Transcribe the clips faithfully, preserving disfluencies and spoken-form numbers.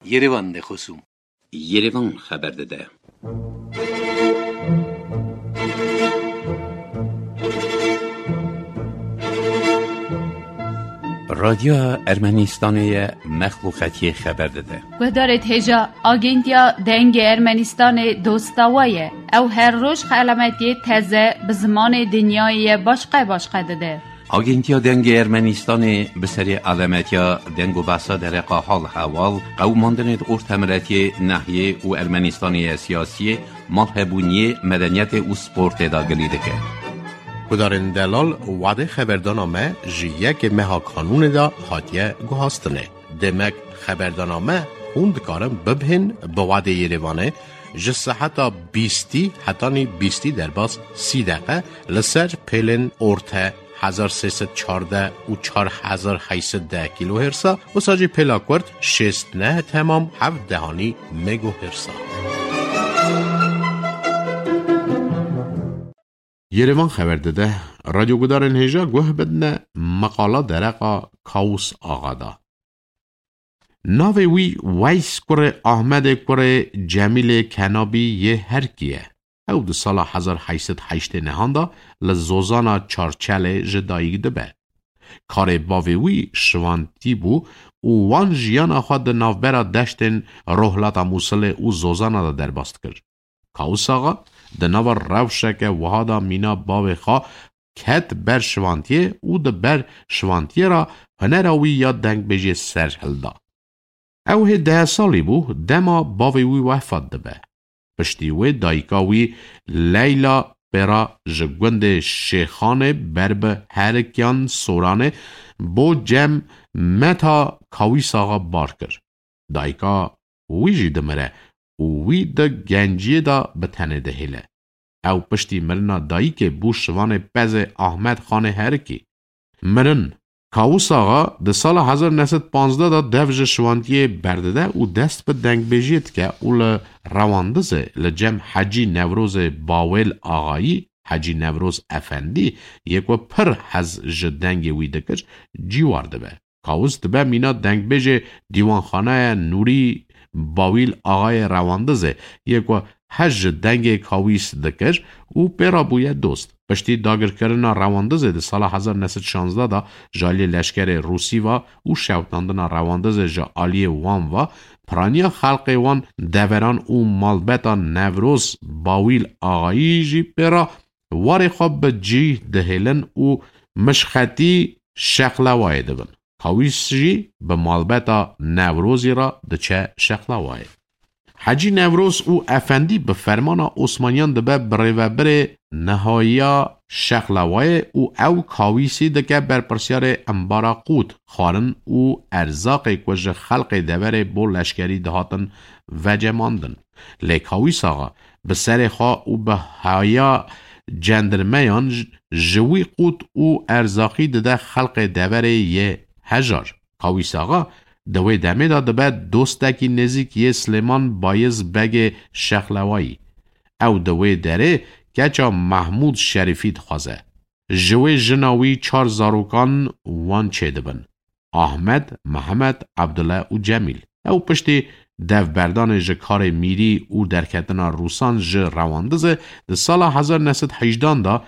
Yerevan de خصوم Yerevan خبر داده. رادیو ارمنستان مخلوقاتی خبر داده. و دارد هجا آگنتیا دنگ ارمنستان دوستاویه او هر روز خلمتی تازه به زمان دنیای باشقه باشقه داده. آگنتیا دنگ ارمنستان به سری علامتیا دنگ و بحثا در حال حوال قوماندن ارتمرتی نحیه و ارمنستانی سیاسی مالهبونی مدنیت و سپورت داگلی دکه. کدارن دلال وعده خبردانامه جیه که مها کانون دا حاتیه گوهاستنه. دمک خبردانامه خوند کارم ببهن به وعده یریوانه جسه حتی بیستی حتی نی بیستی در باز سی دقیقه لسر پیلن ارته هزار سیصد چارده و چار هزار هیصد ده کیلو هرسا و ساجی پیلا کرد شست نه تمام هفت دهانی مگو هرسا. یریوان خبر داده رادیو گدارن هجا گوه بدنه مقاله درقا کاوس آغادا. ناوی وی ویس کره احمد کره جمیل کنابی یه هر کیه. او دو سال هزار هیصد هشت نهانده لزوزانا چارچل جدایی دبه. کار باوی وی شوانتی بو و وان جیانا خود نافبرا دشتن روحلاتا موسل و زوزانا دا در باست کرد. کاوس آغا دناور روشک وحادا مینا باوی خواه کت بر شوانتیه او ده بر شوانتیه را هنراوی یا دنگ بجی سر هلدا. او هی ده سالی بو دما باوی وی وفاد دبه. پشتی وی دایکاوی لیلا برا جگوند شیخانه برب هرکیان سورانه بو جم متا کاوی ساغا بار کر. دایکا وی جی دمره و وی ده گنجیه دا بتنه دهیله. او پشتی مرنا دایی که بو شوان پز احمد خانه هرکی. مرن کاوس آقا ده سال هزار و نهصد و پانزده دا دوج شوانتیه بردده و دست به دنگ بجید که اول رواندزه لجم حجی نوروز باویل آقایی حجی نوروز افندی یکو پر حز جدنگ ویدکش جیوارده به. کاوس دبه مینا دنگ بجه دیوانخانه نوری باویل آقای رواندزه یکو حج دنگ کاویس دکر او پیرا بویه دوست. پشتی داگر کرنا رواندزه ده سال هزار و نهصد و شانزده دا جالی لشکر روسی و او شوتاندنا رواندزه جا آلی وان و پرانیا خلق وان دوران او مالبتا نوروز باویل آغایی جی پیرا واری خواب به جی دهیلن او مشخطی شخلوای دبن. کاویس جی به مالبتا نوروزی را ده چه شخلوای. حجی نوروز او افندی به فرمان عثمانیان دبه بره و بره نهایا شخلوای او او کاویسی دکه بر پرسیار انبارا قوت خارن او ارزاق کج خلق دوره بو لشکری دهاتن وجه ماندن. لیکاویس آقا به سر خواه او به هایا جندرمیان جوی قوت او ارزاقی دده خلق دوره یه هجار. کاویس آقا دوی دمه داده بعد دوستکی نزیک یه سلیمان بایز بگ شخلوایی. او دوی داره گچا محمود شریفید خوازه. جوی جناوی چار زاروکان وان چه دبن. احمد، محمد، عبدالله و جمیل. او پشتی دو بردان جکار میری او درکتنا روسان ج رواندزه ده سال هزار و نهصد و هجده دا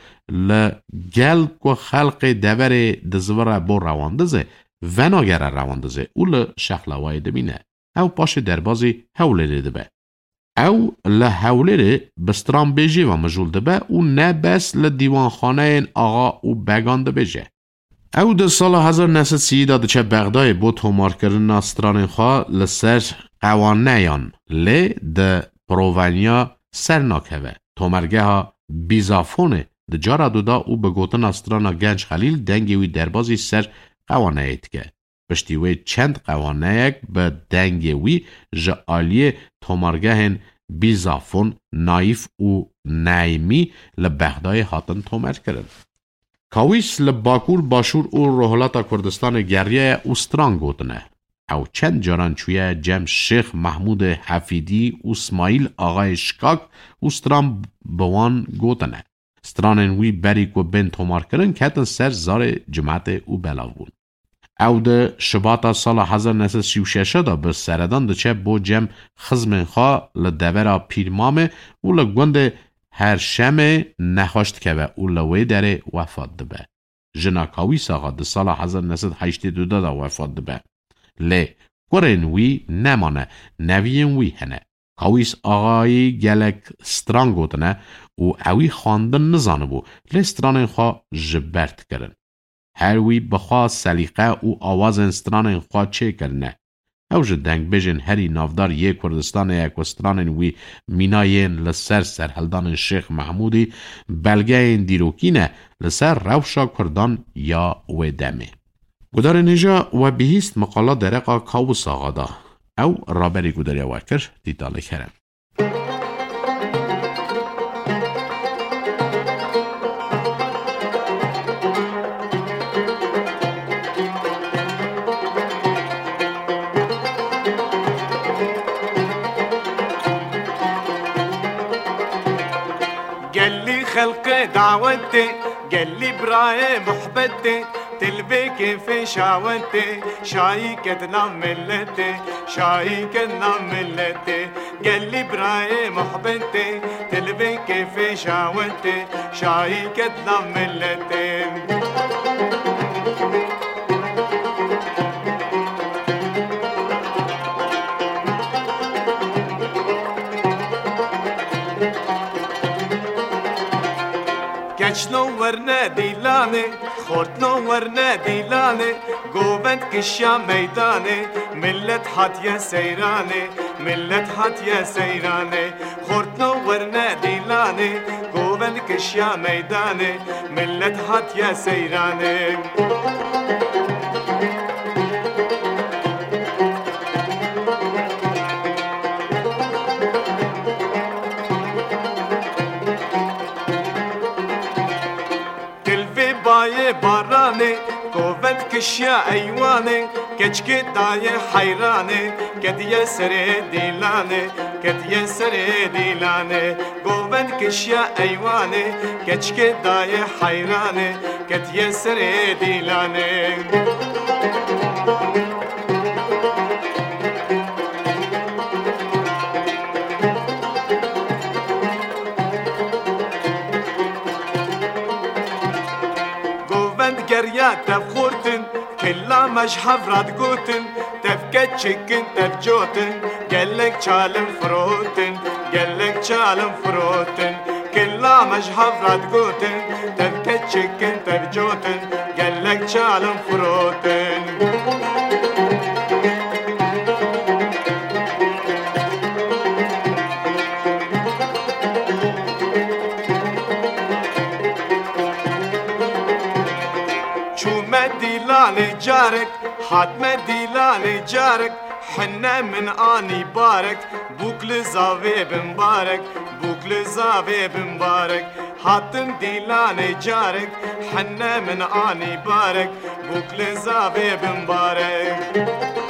لگل که خلق دور دزوره بو رواندزه و ناگر رواندزه او لشخلوای دمینه. او پاش دربازی حوله دبه. او لحوله بستران بیجی و مجول دبه او نه بس لدیوان خانه این آقا او بگان دبیجه. او ده سال هزار و نهصد و سی دا چه بغدای با تومار کردن استران خواه لسر قوانه یان لی ده پروونیا سر ناکوه. تومرگه ها بیزافونه ده جارا دودا او بگوتن استران گنج خلیل دنگی وی دربازی سر قوانه ایت که. پشتی وی چند قوانه یک به دنگی وی جا آلیه تومرگه هن بیزافون نایف او نایمی لبغدای هاتن تومر کرد. کاویس لباکور باشور او روحلاتا کردستان گریه اوستران گوتنه. او چند جاران چویه جم شیخ محمود حفیدی و اسماعیل آقای شکاک اوستران بوان گوتنه. سترانن وی بری کو بین تومار کرن کتن سر زار جماعت او بلاو بون. او ده شباط سال هزار و نهصد و سی و شش دا به سردان ده چه بو جم خزم خواه لدورا پیرمامه و لگوند هر شم نخوشت که به او لوی داره وفات ده به. جنا کاویس آقا ده سال هزار و نهصد و هشتاد و دو دا وفات ده به. لی گرین وی نمانه نوین وی هنه. کاویس آقایی گلک ستران گوتنه و اوی خواندن نزانه بو لی ستران خواه جبرت کرن. هر وی بخوا سلیقه و آواز استران خواه چه کرنه. او جه دنگ بجن هری نافدار یک کردستان یک وستران وی میناین لسر سرهلدان شیخ محمودی بلگه این دیروکینه لسر روشا کردان یا و دمه. گدار نجا و بهیست مقاله درقا کاوس آقا دا او رابری گداری وکر دیداله کرن. خلق دعوتي قال لي براي محبتي تلبيك في شعوتي شايك نام ملتي شايك نام ملتي قال لي براي محبتي تلبيك في شعوتي شايك نام ملتي كشنو ورنا ديلاني خورتنو ورنا ديلاني قوبت كشيا ميداني ملت حات يا سيراني ملت حات يا سيراني خورتنو ورنا ديلاني قوبت كشيا ميداني ملت حات يا سيراني باراني قوت كشيا ايواني كچك داي حيراني كد يسري ديلاني كد يسري ديلاني قوت كشيا ايواني كچك داي حيراني كد يسري ديلاني گریا تفخورتن کلا مشحف راد گوتن تفکت چکن تفجوتن گلک چالم فروتن گلک چالم فروتن کلا مشحف راد گوتن تفکت چکن تفجوتن گلک چالم فروتن ديلاني جارك حتم ديلاني جارك حنا من آني بارك بوك لزاوي بمبارك بوك لزاوي بمبارك حاتم ديلاني جارك حنا من آني بارك بوك لزاوي بمبارك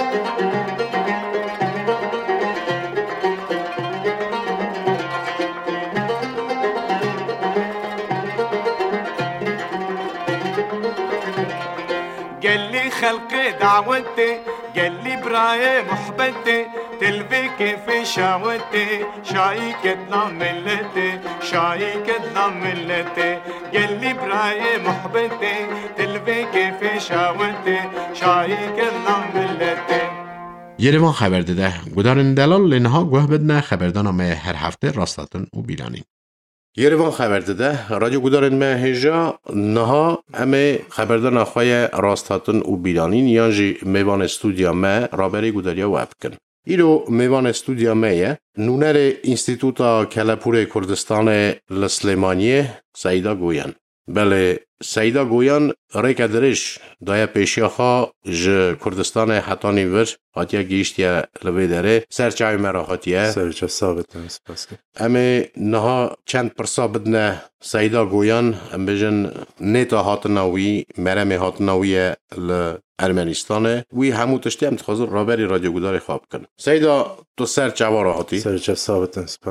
خلق دعوتي قال لي براي محبتي تلبيك في شعوتي شايك نام ملتي شايك نام ملتي قال لي براي محبتي تلبيك في شعوتي شايك نام ملتي یریوان خبر داده گدارن دلال لنها گوه بدنه خبردان همه هر هفته راستاتن و بیلانی یریوان خبر داده رادیو گدارن ما هجا نها همه خبردان اخوای راستاتن و بیلانی یانجی میوان استودیا ما رابری گداریا واب کن ایرو میوان استودیا ما نونر انستیتوتا کلپور کردستان لسلیمانیه سعیدا گویان بله سعیدا گویان ریکا درش دایا پیشیاخا ج کردستان حتانی ور هاتیا گیشتیا لبی داره سرچای مرا هاتیا سرچا ثابت هم سپاس کن امی نها چند پرسا بدنه سعیدا گویان ام بجن نیتا هاتناوی مرمی هاتناوی ارمنستانه وی همو تشتی هم تخوزر رابری رادیو گداری خواب کن سعیدا تو سرچا وارا هاتی سرچا ثابت هم سپاس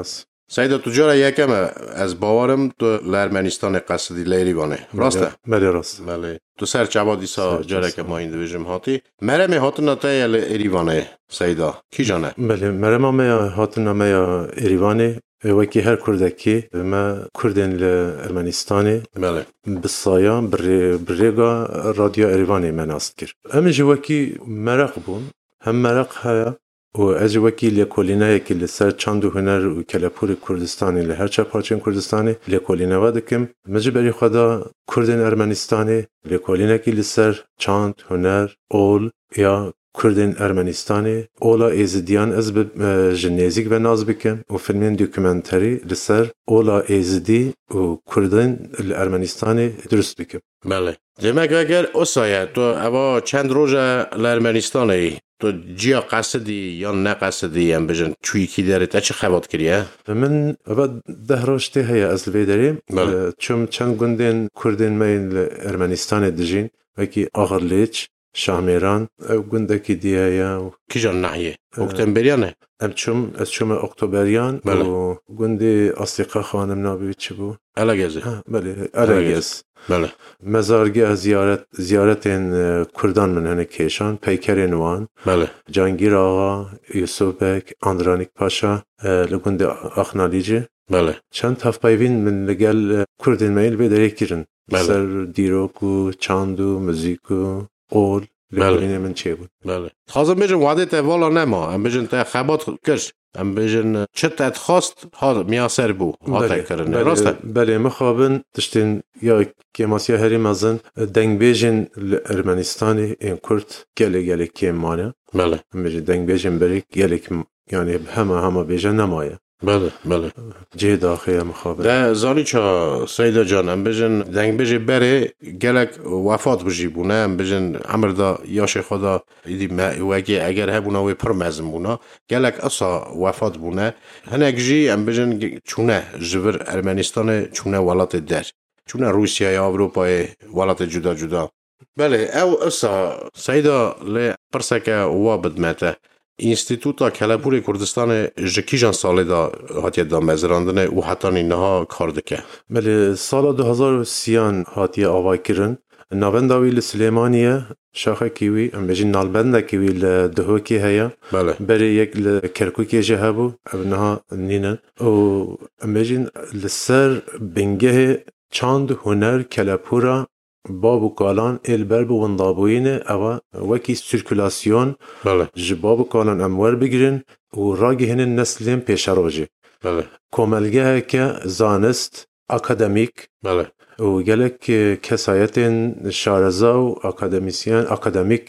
سیدا تجار یکم از باورم تو لرمنستان قصدی لیریوانه راسته؟ بله راست. بله تو سر چابادی سا جاره که ما این دویجم هاتی مرم هاتون نتای لیریوانه سیدا کی جانه؟ بله مرم ما هاتون ما ایریوانه وکی هر کردکی ما کردن لارمنستانی بله بسایان بر برگا رادیو ایریوانی مناست کرد. اما جوکی مرق بون هم مرق ها و از وکی لیکولینه که لسر چند و هنر و کلپور کردستانی لهر چه پارچین کردستانی لیکولینه و دکم مجبری خدا کردن ارمنستانی لیکولینه که لسر چند هنر اول یا کردن ارمنستانی اولا ایزدیان از به جنیزیک و ناز بکم و فیلمین دوکومنتری لسر اولا ایزدی و کردن ارمنستانی درست بکم. بله demek اگر اسایه تو اوا چند روز لارمنستانی تو جیا قصدی یا نه قصدی هم بجن چوی کی داره تا چه خبات کریه؟ من اول ده روشته هیا از الویدریم چون چند گندن کردن میل ارمنستان دجین وکی آغرلیچ شامیران او گنده کی دیه یا کی جان نحیه؟ اکتبریانه؟ ام چون از چون اکتبریان و گنده آسیقا خانم نابی چی بو؟ الگزه. بله الگز. بله. مزارگاه زیارت زیارت کردان من هنه کشان پیکر نوان. بله. جانگیر آقا یوسف بک اندرانیک پاشا لگند آخنالیجه. بله. چند تفپایوین من لگل کردین میل به دری کردن. بله. سر دیروکو چاندو موزیکو اول لگلین من چه بود. بله. خواستم بجن وعده توالا نما. ام بجن تا خبات کش. ام بجن چت خواست ها میاسر بو ها تکرنه راسته بله مخابن تشتین یا کماسیا هری مازن دنگ بیجن ارمنستانی این کرد گله گله کیمانه بله ام بجن دنگ بیجن بری گله یعنی همه همه بیجن نمایه بله بله جه داخل مخابن ده زانی چا سیدا جان ام بجن دنگ بیجن بره گلک وفات بجی بونه ام بجن امر دا یاش خدا ایدی وگی اگر هبونا وی پر مزم بونا گلک اصا وفات بونه هنگ جی ام بجن چونه جبر ارمنستان چونه ولات در چونه روسیه یا اروپای ولات جدا جدا بله او اصا سیدا لی پرسکه وابد مته اینستیتوتا کلپور کردستان جکیجان ساله دا هاتیه دا مزراندنه و حتی نها کار دکه بله سال دو هزار و سیان هاتیه آوای کرن ناونداوی لسلیمانیه شاخه کیوی ام بجین نالبنده کیوی لدهوکی هیا بله بری یک لکرکوکی جهبو ابنها نینن و ام بجین لسر بنگه چاند هنر کلپورا بابو کالان البر بو وندابوینه اوا وکی سیرکولاسیون بله جبابو کالان امور بگیرن و راگی هنن نسلین پیشروجه بله کوملگه که زانست اکادمیک بله و گلک کسایت شارزا و اکادمیسیان اکادمیک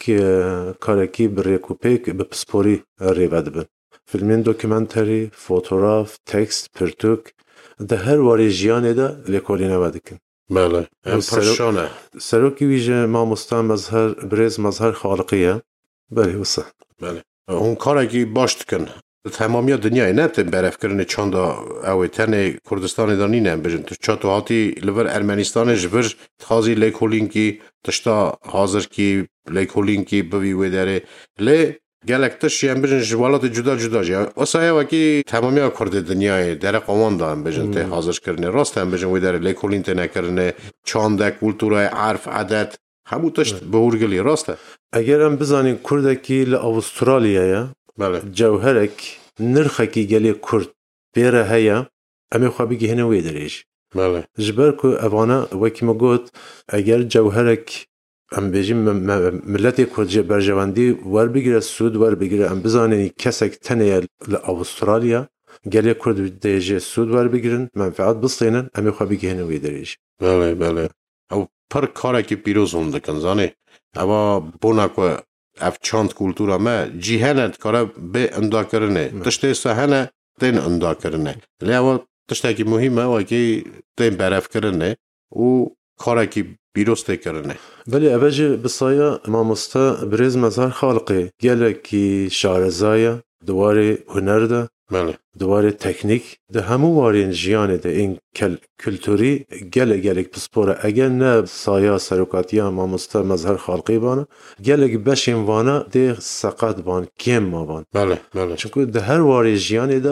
کارکی بریکوپیک به پسپوری ریود بن فیلمین دوکومنتری فوتوگراف تکست پرتوک ده هر واری جیانه ده لیکولینه ودکن بله ام پرشانه سروکی ویژه ما مستان مظهر بریز مظهر خالقیه بله وسه بله اون کارکی باشت کن تمامی دنیای نه تن برف کردن چند اوی تن کردستان دانی نه بجن تو چاتو هاتی لور ارمنستان جبر تازی لیکولین کی تشتا حاضر کی لیکولین کی بوی و داره ل گلکتش یم بجن جوالات جدا جدا جا واسه وکی تمامی کرد دنیای در قوان دارن بجن ته حاضر کردن راست هم بجن و داره لیکولین ته نکردن چند کلتورای عرف عادت همو تشت بورگلی راسته اگر هم بزنین کردکی ل استرالیا بله جوهرك نرخكي جالي كرد بيرا هيا أمي خو بيجي هنا ويدريش بله جبركو أبانا وكي ما قلت أجر جوهرك أم بيجي ملتي كرد جبر جواندي ور بيجي السود ور بيجي أم بزاني كسك تانية لأستراليا جالي كرد ديجي السود ور بيجرن منفعات بسطينا أمي خو بيجي هنا ويدريش بله بله أو پر کاری که پیروز هنده کنزانی اما بوناکو اف چند کلتورا ما جیهنت کارا به اندا کرنه تشته سهنه تین اندا کرنه لیاو تشته کی مهمه و کی تین برف کرنه و کاری که پیروز کرنه بله اوجه بسایا ما مستا بریز مظهر خالقی گله کی شارزایا دواره هنر ده بله دواره تکنیک ده همو وارین جیانه ده این کل کلتوری گله گله پسپوره اگر نه سایا سرکاتیا ما مستا مظهر خالقی بانه گله بشین وانه ده سقط بان کم ما بان بله بله چون ده هر واری جیانه ده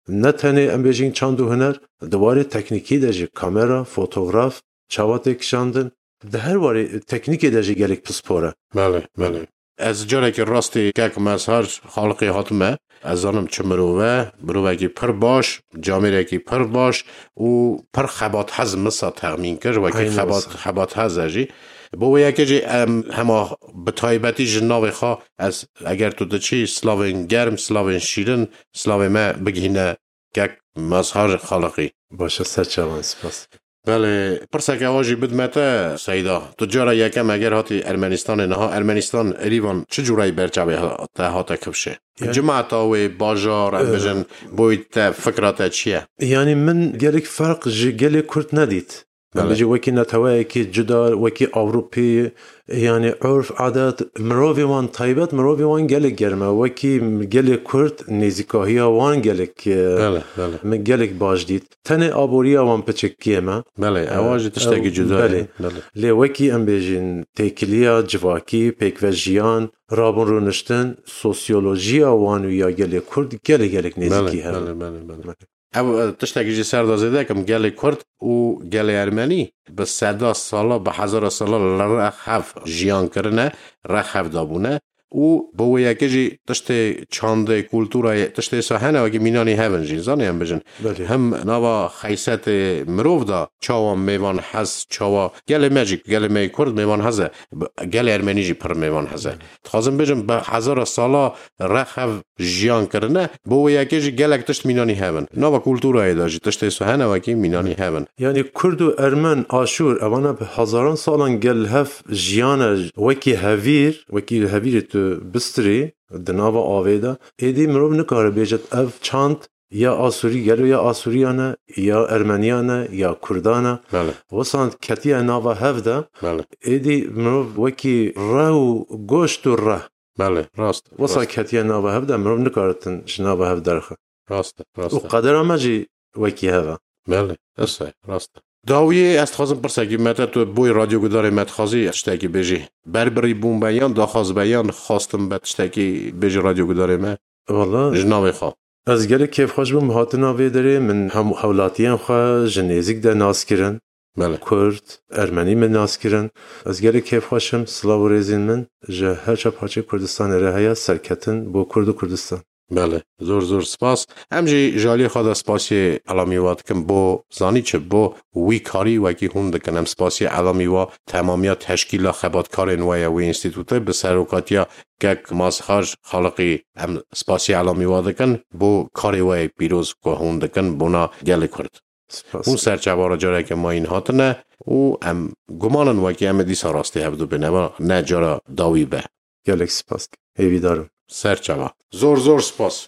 نه تنه ام بیجین چند و هنر دواره تکنیکی دجی کامera فوتوغراف چاوات کشاندن ده هر واره تکنیکی دجی گلک پسپوره. بله بله. از جایی که راستی که مظهر خالقی هاتمه از آنم چه مروه مروه که پر باش جامعه که پر باش و پر خبات هز مسا تغمین کرد و که خبات خبات هز اجی با یکی جی همه به تایبتی جناب خواه از اگر تو دچی سلاوین گرم سلاوین شیرن سلاوین ما بگینه که مظهر خالقی باشه سرچوان سپاس. بله پرسه که آجی بدمته سیدا تو جارا یکم اگر هاتی ارمنستان نه ارمنستان ایوان چه جورایی برچاوی تا هاتا کبشه جماعت و باجار بجن بویت فکرات چیه یعنی من گلک فرق جگل کرد ندید بجی وکی نتوایی که جدا وکی اروپی یعنی عرف عادت مروی وان طیبت مروی وان گلک گرمه وکی گلک کرد نزیکاهی وان گلک بله بله من گلک باش دید تنه آبوری وان پچکیه ما بله اواجی تشتاقی جدا بله لی وکی ام بیجین تیکلیا جواکی پیک و جیان رابون رونشتن سوسیولوژی وان یا گلک کرد گلک گلک نزیکی هم بله بله بله او تشتاقی جی سردازده کم گل کرد و گل ارمنی به صدا سالا به هزار سالا رخف جیان کرنه رخف دابونه و با یکی جی تشت چانده کلتورای تشت ساحنه و که مینانی هفن جین زانی هم بجن هم نوا خیست مروف دا چاوا میوان حز چاوا گل مجیک گل می کرد میوان حزه گل ارمنی جی پر میوان حزه تخوازم بجن به هزار سالا رخف جیان کرنه با یکی جی گلک تشت مینانی هفن نوا کلتورای دا جی تشت ساحنه و که مینانی هفن یعنی کرد و ارمن آشور اونا به هزاران سالان گل هف جیان وکی هویر وکی هویر تو بستری دناوا آویدا ایدی مروب نکاره بیجت اف چند یا آسوری گلو یا آسوریانه یا ارمنیانه یا کردانه بله وسان کتیه ناوا هفده بله ایدی مروب وکی ره و گوشت و ره بله راست وسان کتیه ناوا هفده مروب نکارتن جناوا هفده رخه راست راست و قدر مجی وکی هفه بله راست راست داویه است خواستم پرسیدم مت تو بوی رادیو گداره مت خازی اشتکی بجی بربری بوم بیان داخواز بیان خواستم بت اشتکی بجی رادیو گداره ما والله جناب خوا از گله کیف خوش بوم هاتنا ویدره من هم حولاتیان خوا جنیزیک ده ناس کرن بله کرد ارمنی من ناس کرن از گله کیف خوشم سلاو ریزین من جه هر چه پاچه کردستان رهیا سرکتن با کرد و کردستان بله زور زور سپاس همجی جالی خدا سپاسی علامی وات کم بو زانی چه بو وی کاری وکی هون دکنم سپاسی علامی وا تمامیت تشکیل خبات کار نویا وی انستیتوته به سروکاتیا گک مازخاج خالقی ام سپاسی علامی وا دکن بو کاری وی پیروز که هون دکن بونا گل کرد اون سرچوارا جاره که ما این هاتنه او ام گمانن وکی ام دیسا راستی هفدو بنه نه جارا داوی به گلک سپاس ایوی دارم سرچوا زور زور سپاس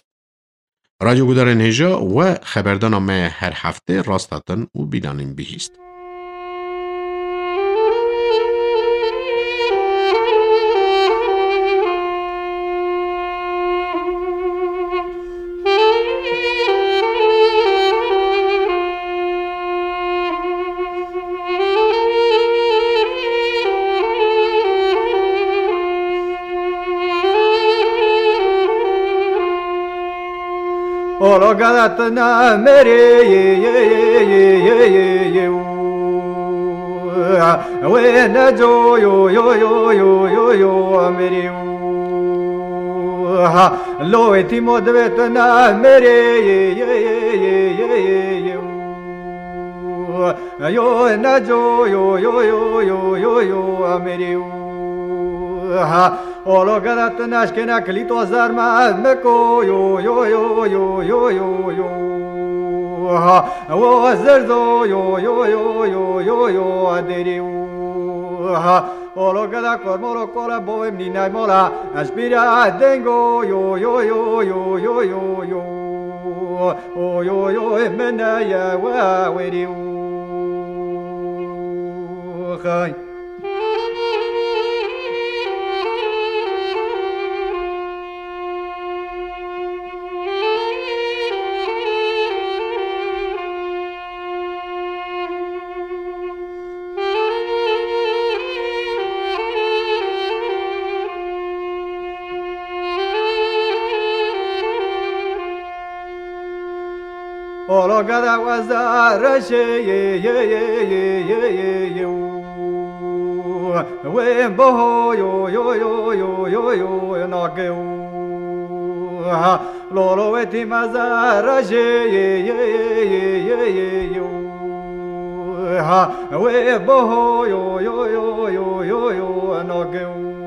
رادیو گودارن هجا و خبردنامه هر هفته راستاتن و بیدانیم بهیست. Olo galatna mere ye ye ye ye ye ye we na jo yo yo yo yo yo yo mere ha lo etimo dvetna mere ye ye ye ye ye ye yo na jo yo yo yo yo yo yo mere ha Olo gadat nashkena klito zarma meko yo yo yo yo yo yo yo ha wo zerdo yo yo yo yo yo yo aderi ha Olo gadat kormoro kola boem ni nay mola aspira dengo yo yo yo yo yo yo yo o yo yo emena ya wa weri khai Olo gada wazara she ye ye ye ye ye ye ye we bo yo yo yo yo yo yo na ge lo lo eti mazara she ye ye ye ye ye ye we bo yo yo yo yo yo yo na ge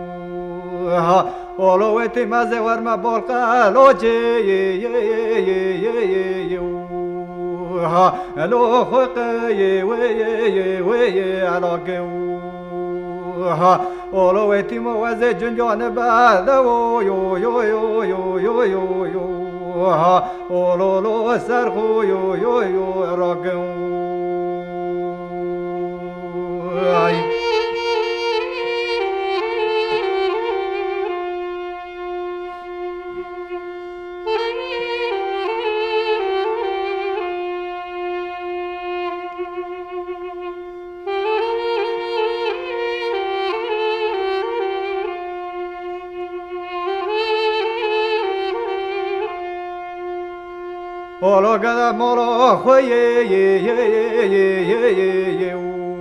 olo eti maze warma bolka lo che ye ye ye ye ye ye ha lo khok ye we ye we ye ala ge ha olo eti mo waze junjone ba da wo yo yo yo yo yo yo yo ha olo lo sar khu yo yo yo ala ge ay Olo gada molo khoye ye ye ye ye ye ye ye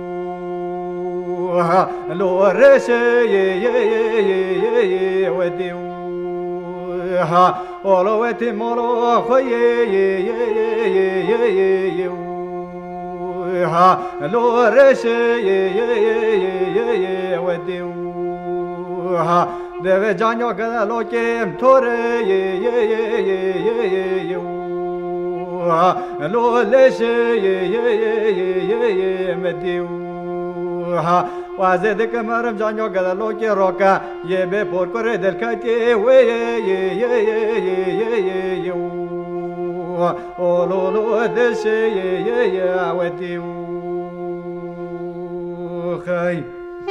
ha lo reshe ye ye ye ye ye ye wedi ha olo weti molo khoye ye ye ye ye ye ye ye ha lo reshe ye ye ye ye ye ye wedi ha deve janyo gada lo kem tore ye ye ye ye ye ye lo leshe ye ye ye ye ye ye mediu ha waze de kamaram janyo gada lo ke roka ye be por kore del kate we ye ye ye ye ye ye ye ye o lo lo deshe ye ye ye awediu khay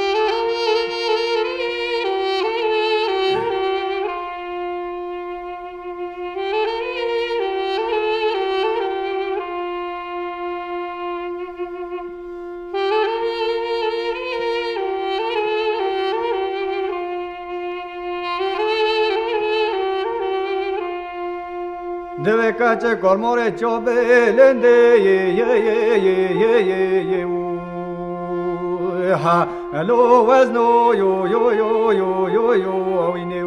deve kache kolmore chobe lende ye ye ye ye ye ye ye ha lo wazno yo yo yo yo yo yo ine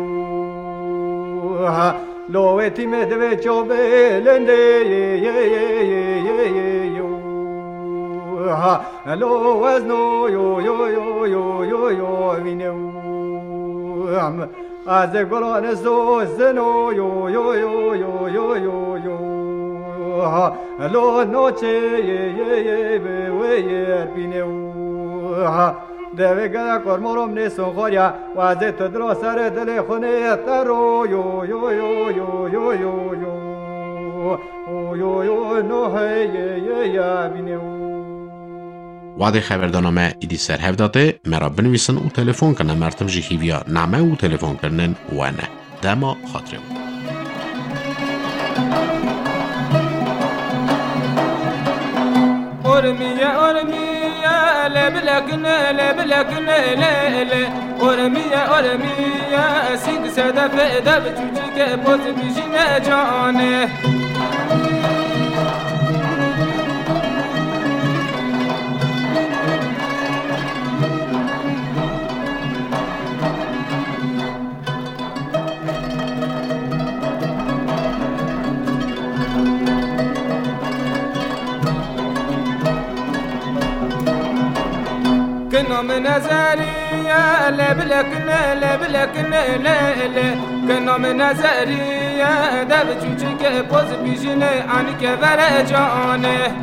ha lo etime deve chobe lende ye ye ye ye ye ye yo ha lo wazno yo yo yo yo yo yo ine am az golone zo zeno yo yo yo yo yo yo yo ha lo noche ye ye ye be we ye pine ha deve gada kormorom ne songoria waze todro sare dele khone taro yo yo yo yo yo yo yo o yo yo no he ye ye ya bine وعده خبردانامه ایدی سر هفداده مرا بنویسن و تلفن کنن مرتم جهیویا نامه و تلفن کنن و نه دما خاطره بود أرمية أرمية لبلكنا لبلكنا لا لا أرمية أرمية سيد سادة فئدة بجوجيك بوت بيجينا جانه كنا من نزاريا لبلكنا لبلكنا لا لا كنا من نزاريا دب جوجك بوز بيجينا عنك فرجانه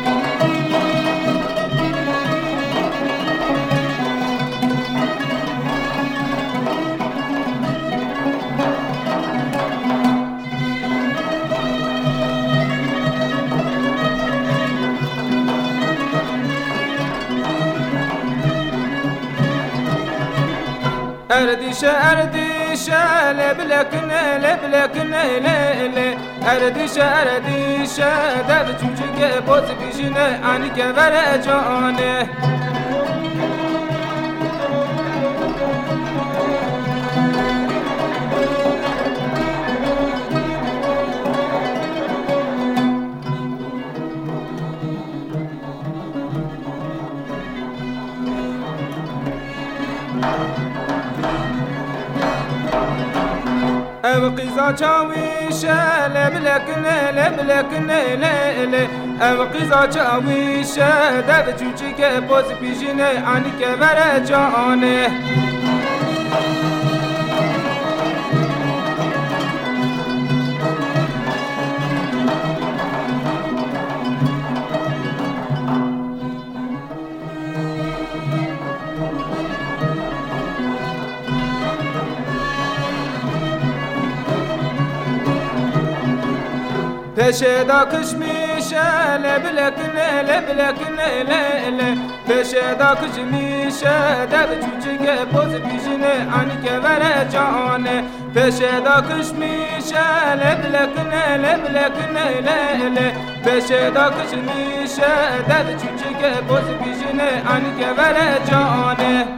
أرديشة أرديشة لبلكنا لبلكنا لا لا أرديشة أرديشة دب جوجك بوز بيجينا عنك فرجانه او قیزا چاویشه لبلکنه لبلکنه لیلی او قیزا چاویشه دب چوچی که پوز پیشینه آنی که بره جانه پشدا کشمیشه لبلکنه لبلکنه لیلی پشدا کشمیشه دب چوچی که پوز پیشینه آنی که بره جانه پشدا کشمیشه لبلکنه لبلکنه لیلی پشدا کشمیشه دب چوچی که پوز پیشینه آنی که بره جانه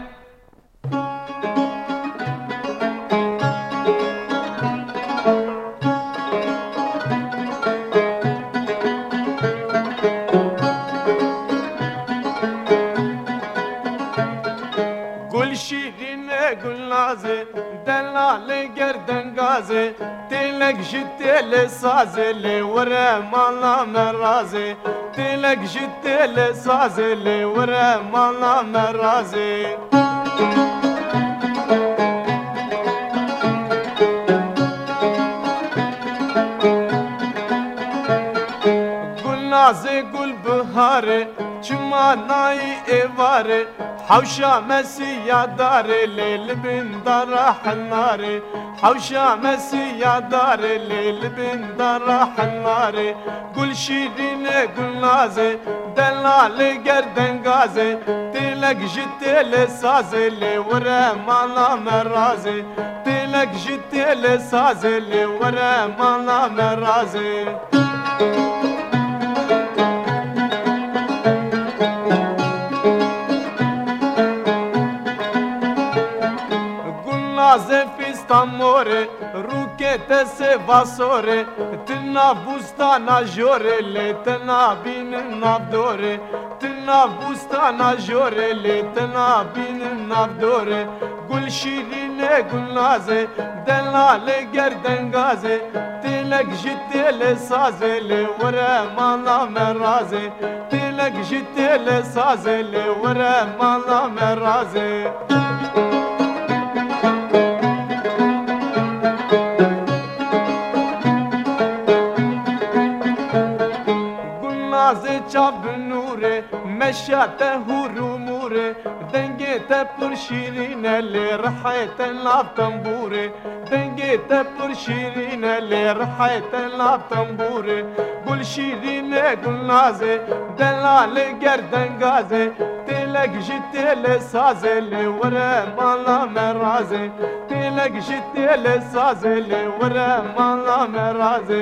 دلال گردنگازه تلک جتل سازه لی ورا مالا مرازه تلک جتل سازه لی ورا مالا مرازه گل نازه گل بهاره چما نای ایواره حوشا مسيا دار الليل بن دار حناري حوشا مسيا دار الليل بن دار حناري قل شيرين قل نازي دلال قردن غازي تلك جتل سازي اللي ورا مالا مرازي تلك جتل سازي اللي ورا مالا مرازي Amore, ruchete se vasore, tâna bustana jorele, tâna bine navdore, tâna bustana jorele, tâna bine navdore, gul şirine gul naze, delale gerdengaze, tilek jitele sazele, vere mala meraze, tilek jitele sazele, vere mala meraze. Çab nure meşate hurumure dengete pur şirinele rahayete lav tambure dengete pur şirinele rahayete lav tambure gul şirine gul naze delale gerden gaze tilek jitele sazele vere mala meraze tilek jitele sazele vere mala meraze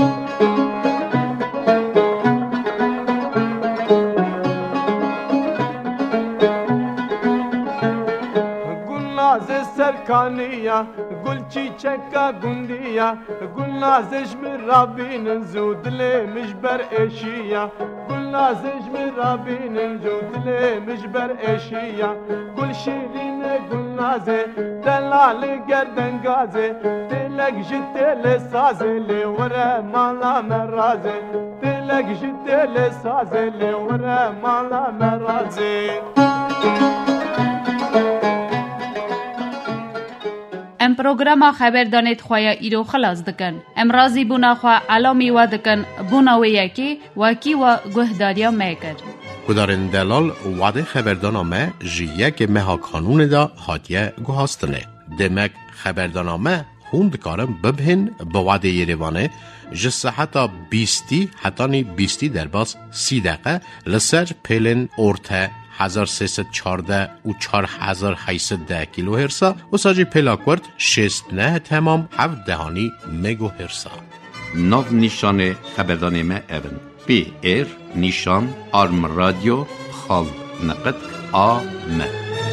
Serkaniya, gul çiçeka gundiya, gul naziş mi Rabbinin zudle mişber eşiya, gul naziş mi Rabbinin zudle mişber eşiya, gul şirine gul naze, delali gerden gaze, tilek jitele sazele vere mala meraze, tilek jitele sazele vere mala meraze. ام پروگراما خبردانید خواه ایرو خلاص دکن. ام رازی بونا خواه علامی و دکن بونا و یکی وکی و گهداریا میکر. گدارن دلال وعده خبردانامه جیه که مها کانون دا حادیه گوهاستنه. دمک خبردانامه خوند کارم ببهن با وعده یریوانه جسه حتی بیستی حتی نی بیستی در باز سی دقیقه لسر پیلن ارته هزار و سیصد و چهارده و چهار هزار و هشتصد و ده کیلو هرسا و ساجی پلاکورد شست نه تمام هفت دهانی مگو هرسا. ناو نیشان خبردانمه اون پی ایر نیشان آرم رادیو خال نقد آ م